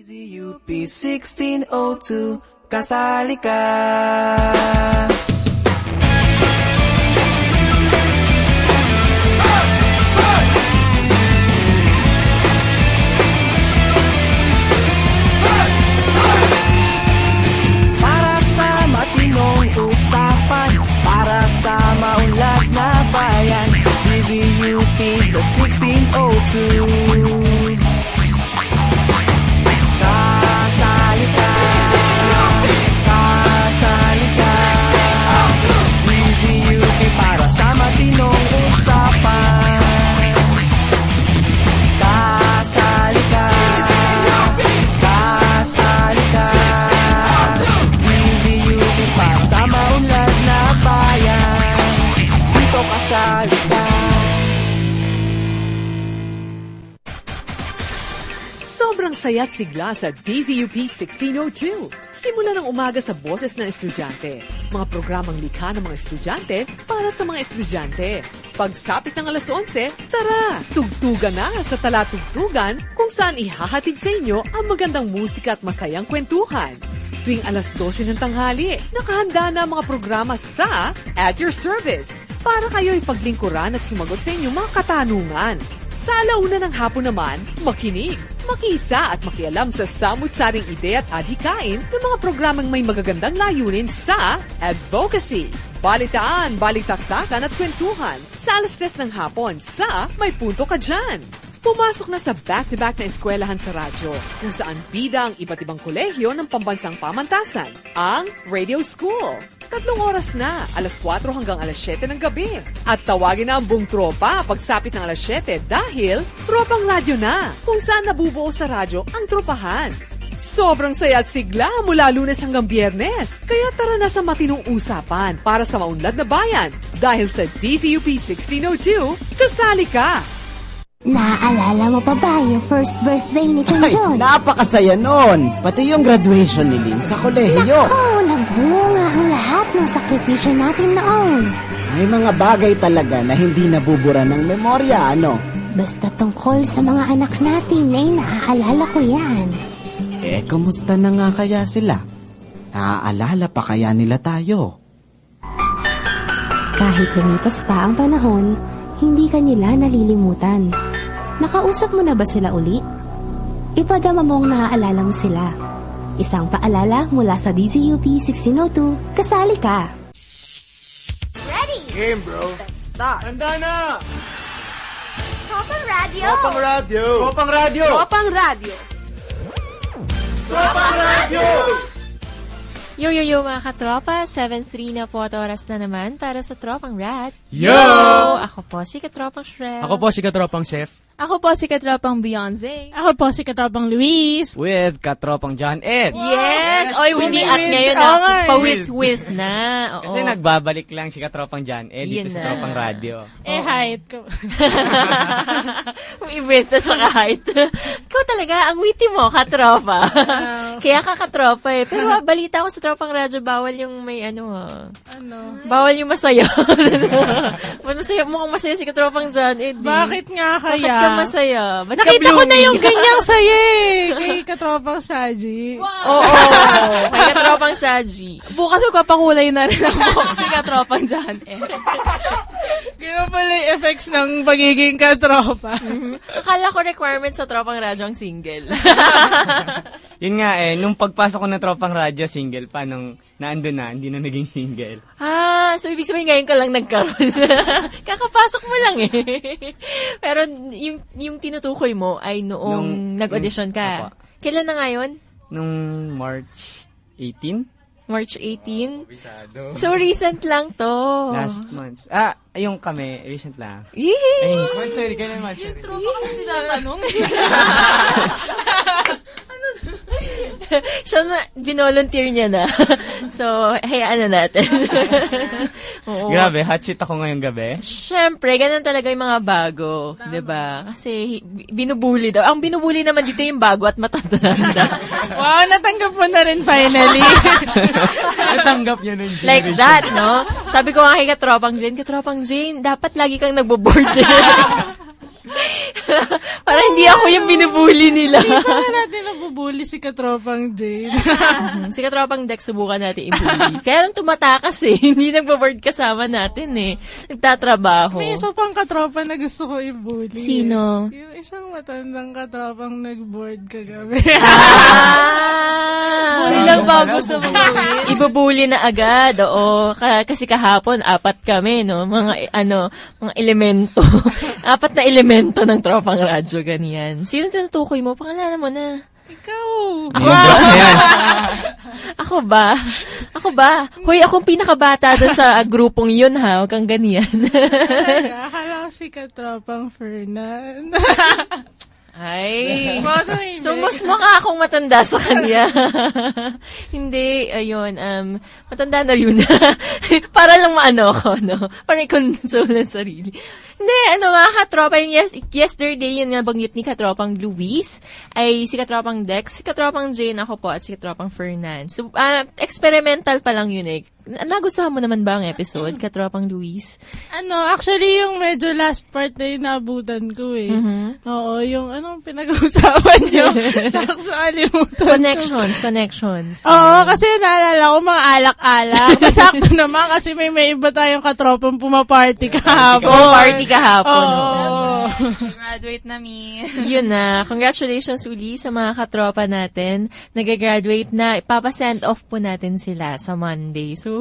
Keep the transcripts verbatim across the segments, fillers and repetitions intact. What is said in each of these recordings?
D Z U P sixteen oh two, kasali ka. Para sa matinong usapan, para sa maunlad na bayan, D Z U P sa sixteen oh two. Para sa matinong usapan, kasali ka, kasali ka. D Z U P para sa maunlad na bayan, dito kasali ka. Sobrang saya't sigla sa D Z U P sixteen oh two. Simula ng umaga sa boses ng estudyante. Mga programang likha ng mga estudyante para sa mga estudyante. Pagsapit ng alas onse, tara! Tugtugan na sa Talatugtugan kung saan ihahatid sa inyo ang magandang musika at masayang kwentuhan. Tuwing alas dose ng tanghali, nakahanda na ang mga programa sa At Your Service para kayo'y paglingkuran at sumagot sa inyong mga katanungan. Sa alauna ng hapon naman, makinig, makisa at makialam sa samut-saring ideya at adhikain ng mga programang may magagandang layunin sa advocacy, balitaan, balitaktakan at kwentuhan sa alas tres ng hapon sa May Punto Ka Dyan. Pumasok na sa back-to-back na eskwelahan sa radyo kung saan bida ang iba't ibang kolehiyo ng pambansang pamantasan, ang Radio School. Tatlong oras na, alas kwatro hanggang alas siyete ng gabi. At tawagin na ang buong tropa pagsapit ng alas siyete dahil tropang radyo na, kung saan nabubuo sa radyo ang tropahan. Sobrang saya at sigla mula Lunes hanggang Biyernes. Kaya tara na sa matinong usapan para sa maunlad na bayan. Dahil sa D Z U P sixteen oh two, kasali ka! Naaalala mo pa ba yung first birthday ni John John? Ay, napakasaya nun! Pati yung graduation ni Lynn sa kolehiyo. Naku, nagbunga ang lahat ng sakripisyo natin noon. May mga bagay talaga na hindi nabubura ng memorya, ano? Basta tungkol sa mga anak natin, eh, naaalala ko yan. Eh, kumusta na nga kaya sila? Naaalala pa kaya nila tayo? Kahit lumipas pa ang panahon, hindi ka nila nalilimutan. Nakausap mo na ba sila uli? Ipadama mong naaalala mo sila. Isang paalala mula sa D Z U P sixteen oh two, kasali ka. Ready? Game, bro. Let's start. Handa na! Tropang Radio! Tropang Radio! Tropang Radio! Tropang Radio! Tropang Radio! Yo, yo, yo, mga katropa. seven three na po at oras na naman para sa Tropang Rad. Yo! Ako po si Katropang Shrel. Ako po si Katropang Chef. Ako po si Katropang Beyonce. Ako po si Katropang Luis. With Katropang John Ed. Wow. Yes! Oy, hindi at ngayon na. Pa-with-with na. Oo. Kasi nagbabalik lang si Katropang John Ed dito Yun sa na. Tropang Radio. Eh, height ko. May ibenta siya ka height. Ikaw talaga, ang witty mo, katropa. Kaya ka katropa eh. Pero ah, balita ko sa Tropang Radio, bawal yung may ano ah. Ano? Bawal yung masaya. masaya. Mukhang masaya si Katropang John Ed. Bakit nga kaya? Bakit ka masaya? Ba't Nakita ka ko na yung ganyang saya eh. Kay Katropang Saji. Wow! Oo, oh, kay Katropang Saji. Bukas magpapakulay na rin ako si Katropang John eh. Gano'n pala yung effects ng pagiging katropa. Mm-hmm. Akala ko requirement sa Tropang Radyo ang single. Yun nga eh, nung pagpasok ko ng Tropang Radio, single pa. Nung naandun na, hindi na naging single. Ah, so ibig sabihin ngayon ka lang nagkaroon. Kakapasok mo lang eh. Pero yung, yung tinutukoy mo ay noong Nung, nag-audition ka. Apa. Kailan na ngayon? Nung March eighteenth? March eighteenth? Bisado. So recent lang to. Last month. Ah, yung kami, recent lang. Yee! Ay, month, sorry, kailan month, sorry. Yung tropa kasi tinatanong eh. Siya na, binolunteer niya na. So, hayaan na natin. Oo. Grabe, hot seat ako ngayong gabi. Siyempre, ganun talaga yung mga bago. Diba? Kasi, binubuli daw. Ang binubuli naman dito yung bago at matatanda. Wow, natanggap mo na rin finally. Natanggap niya nun. Like that, no? Sabi ko nga kay Katropang Jane, Katropang Jane, dapat lagi kang nagbo-board. Para hindi ako yung binubuli nila. Hindi pa natin nabubuli si Katropang Jane. Si Katropang Dex, subukan natin i-bully. Kaya lang tumatakas eh. Hindi nagbo-board kasama natin eh. Nagtatrabaho. May isa pang katropa na gusto ko i-bully. Sino? Eh. Yung isang matandang katropang nag-board kagabi. Ah! Bully lang ba gusto mong gawin? Ibubuli na agad, oo. Ka- kasi kahapon, apat kami, no? Mga, ano, mga elemento. Apat na elemento ng Tropang Radyo, ganyan. Sino tinutukoy mo? Pangalanan mo na. Ikaw. Ako ba? Ako ba? Ako ba? Hoy, akong pinakabata doon sa grupong yun, ha? Huwag kang ganyan. Akala ko si Katropang Fernan. Ay. So, mas mukha akong matanda sa kanya. Hindi, ayun, um, matanda na yun. Para lang maano ako, no? Para i-console ang sarili. Hindi, ano, mga katropa, yung yes, yesterday, yun nga banggit ni Katropang Luis, ay si Katropang Dex, si Katropang Jane, ako po, at si Katropang Fernan. So, uh, experimental pa lang yun eh. Nagustuhan mo naman ba ang episode, Katropang Luis? Ano, actually, yung medyo last part na yung naabutan ko eh. Mm-hmm. Oo, yung anong pinag-uusapan nyo. Tsaka sa alimutan. Connections, connections. Oo, kasi naalala ko mga alak-alak. Masakto naman kasi may may iba tayong katropang pumaparty kahapon. Oh, party kahapon. Oo. Graduate na mi. Yun na. Congratulations uli sa mga katropa natin. Nag-graduate na. Ipapasend off po natin sila sa Monday. So,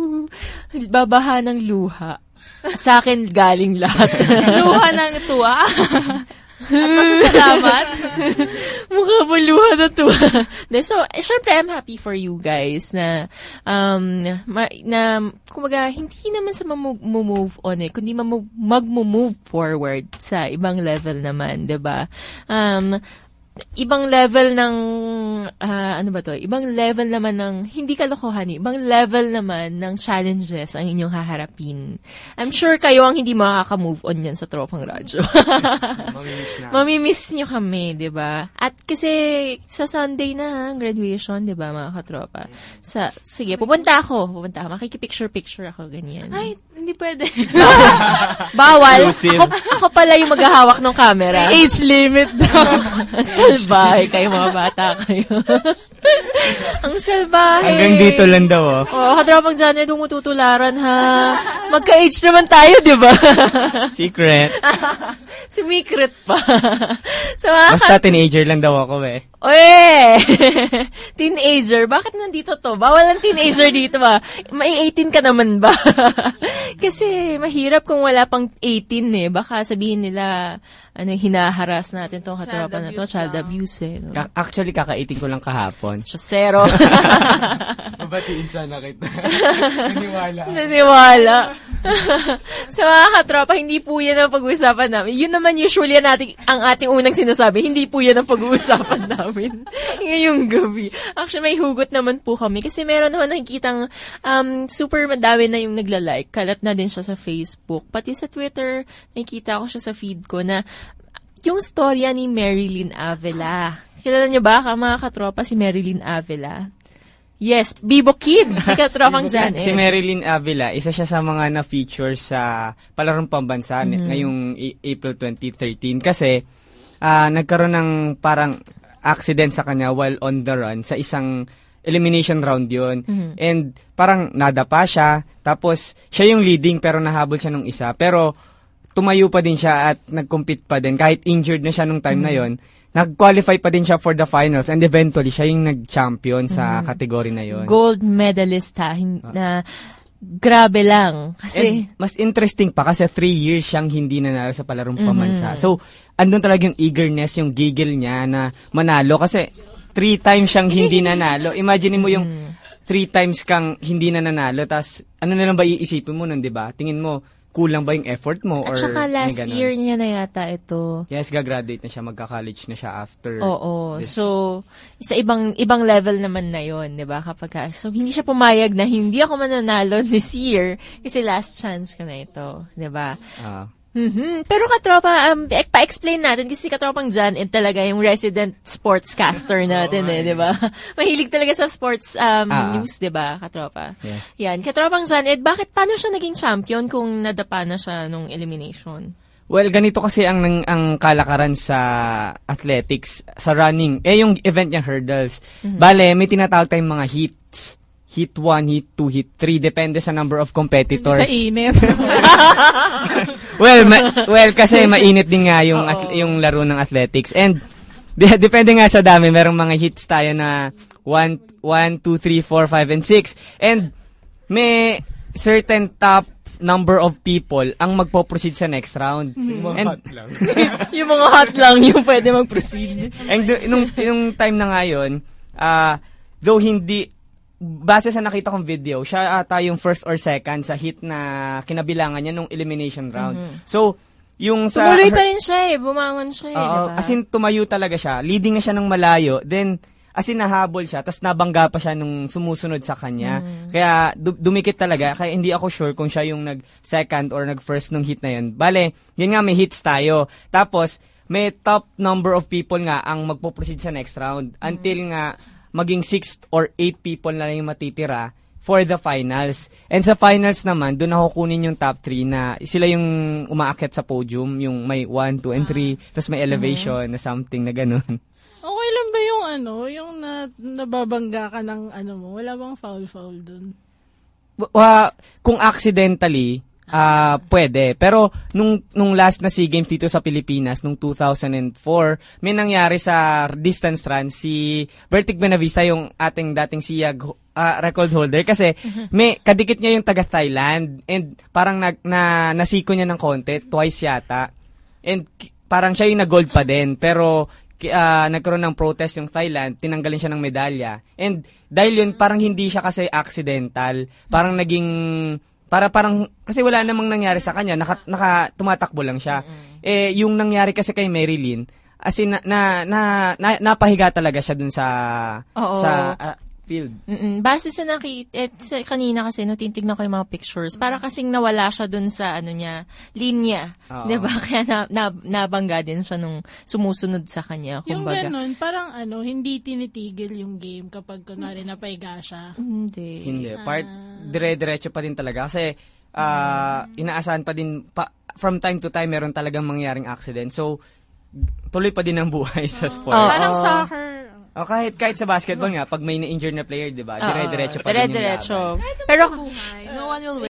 babaha ng luha. Sa akin galing lahat. Luha ng tuwa. At pasasalamat. Mukha mo luha na tuwa. So, eh, syempre, I'm happy for you guys na, um, ma- na, kumaga, hindi naman sa mag-move on eh, kundi mag-move forward sa ibang level naman, diba? Um, ibang level ng, uh, ano ba to? Ibang level naman ng, hindi kalokohan eh, ibang level naman ng challenges ang inyong haharapin. I'm sure kayo ang hindi makaka-move on yan sa Tropang Radyo. Mamimiss na. Mamimiss nyo kami, di ba? At kasi sa Sunday na, graduation, di ba, mga katropa? Sa, sige, pupunta ako, pupunta ako, makikipicture-picture ako, ganyan. Ay, hindi pwede. Bawal. Ako, ako pala yung maghahawak ng camera. Age limit daw. Salbahe kayo, mga bata kayo. Ang salbahe. Hanggang dito lang daw, oh. Oh, katropang Janet, umututularan, ha? Magka-age naman tayo, di ba? Secret. Secret pa. So, mga Basta kat- teenager lang daw ako, eh. Oye! Teenager? Bakit nandito to? Bawal ang teenager dito, ba? May eighteen ka naman ba? Kasi mahirap kung wala pang eighteen, eh. Baka sabihin nila, ano, hinaharas natin tong katropa na to, child abuse, eh. No? Actually, kaka-eighteen ko lang kahapon. Chosero. Mabatiin sana kita. Naniwala. Naniwala. Sa mga katropa, hindi po yan ang pag-uusapan namin. Yun naman usually ang, ating, ang ating unang sinasabi, hindi po yan ang pag-uusapan namin. Ngayong gabi. Actually, may hugot naman po kami. Kasi meron ako nakikitang um, super madami na yung nagla-like. Kalat na din siya sa Facebook. Pati sa Twitter, nakikita ko siya sa feed ko na yung storya ni Marilyn Avila. Kilala niyo ba, mga katropa, si Marilyn Avila? Yes, Bibo Kid, si katropang dyan. Si Marilyn Avila, isa siya sa mga na-feature sa palarong pambansa mm-hmm. ngayong April twenty thirteen kasi uh, nagkaroon ng parang accident sa kanya while on the run sa isang elimination round yun. Mm-hmm. And parang nadapa siya, tapos siya yung leading pero nahabol siya nung isa. Pero tumayo pa din siya at nag-compete pa din kahit injured na siya nung time mm-hmm. na yon. Nag-qualify pa din siya for the finals and eventually siya yung nag-champion sa mm. category na yon. Gold medalist ha, na grabe lang. Kasi and mas interesting pa kasi three years siyang hindi nanalo sa palarong mm-hmm. pamansa. So, andun talaga yung eagerness, yung giggle niya na manalo kasi three times siyang hindi nanalo. Imagine mo yung three times kang hindi na nanalo tas ano na lang ba iisipin mo nun, di ba? Tingin mo, kulang ba yung effort mo? At or saka last year niya na yata ito. Yes, gagraduate na siya, magka-college na siya after. Oo. This. So, sa ibang ibang level naman na yon, di ba? Kapag, so, hindi siya pumayag na hindi ako mananalo this year kasi last chance ko na ito. Di ba? Ah. Uh. Mm-hmm. Pero katropa, um, pa-explain natin kasi katropang Jan eh, talaga yung resident sportscaster natin oh, eh, di ba? Mahilig talaga sa sports um, ah, news, di ba, katropa? Yes. Yan, katropang Jan eh, bakit, paano siya naging champion kung nadapa na siya nung elimination? Well, ganito kasi ang nang- ang kalakaran sa athletics, sa running. Eh, yung event niya hurdles. Mhm. Bale, may tinatawag tayong mga heats. Heat one, heat two, heat three. Depende sa number of competitors. Sa init. well, ma- well, kasi mainit din nga yung, at- yung laro ng athletics. And, de- depende nga sa dami. Merong mga hits tayo na one, two, three, four, five, and six. And, may certain top number of people ang magpo-proceed sa next round. Yung mga And, hot lang. Yung mga hot lang yung pwede mag-proceed. and do- nung, nung time na nga yun, ah, though hindi, base sa nakita kong video, siya ata yung first or second sa hit na kinabilangan niya nung elimination round. Mhm. So, yung sa... Tumuloy pa rin siya eh. Bumangon siya eh, Oo, diba? as in, tumayo talaga siya. Leading na siya ng malayo. Then, as in, nahabol siya. Tapos nabangga pa siya nung sumusunod sa kanya. Mhm. Kaya, du- dumikit talaga. Kaya hindi ako sure kung siya yung nag-second or nag-first nung hit na yun. Bale, yun nga, may hits tayo. Tapos, may top number of people nga ang magpo-proceed sa next round. Until nga, maging six or eight people na lang yung matitira for the finals. And sa finals naman, doon ako kunin yung top three na sila yung umaakyat sa podium, yung may one, two, and three, tapos may elevation na something na ganun. Okay lang ba yung ano, yung na, nababangga ka ng ano mo? Wala bang foul-foul dun? Wa- kung accidentally, ah pwede. Pero nung nung last na SEA Games dito sa Pilipinas, nung two thousand four, may nangyari sa distance run si Bertic Benavista, yung ating dating SIAG ah, record holder, kasi may kadikit niya yung taga Thailand and parang nag, na nasiko niya ng konti, twice yata. And k- parang siya yung nag-gold pa din. Pero uh, nagkaroon ng protest yung Thailand, tinanggalin siya ng medalya. And dahil yun, parang hindi siya kasi accidental. Parang naging, para parang, kasi wala namang nangyari sa kanya, naka, naka tumatakbo lang siya. Eh, yung nangyari kasi kay Marilyn, as in, na, na, na, na napahiga talaga siya dun sa, Oo. sa uh, field. Mm-mm. Base sa nakita, eh, sa kanina kasi, no, titignan ko yung mga pictures, para kasing nawala siya dun sa, ano niya, linya. Oo. Diba? Kaya na, na, nabangga din siya nung sumusunod sa kanya. Yung Kumbaga. ganun, parang ano, hindi tinitigil yung game kapag kunwari napahiga siya. Hindi. Hindi. Part, dire-diretso pa din talaga. Kasi, ah, inaasahan pa din, pa, from time to time, meron talagang mangyaring accident. So, tuloy pa din ang buhay sa sport. Parang soccer. O kahit kahit sa basketball nga, pag may na-injure na player, di ba? Oo. Dire-diretso pa din yung Dire-diretso. laban. Pero, No one will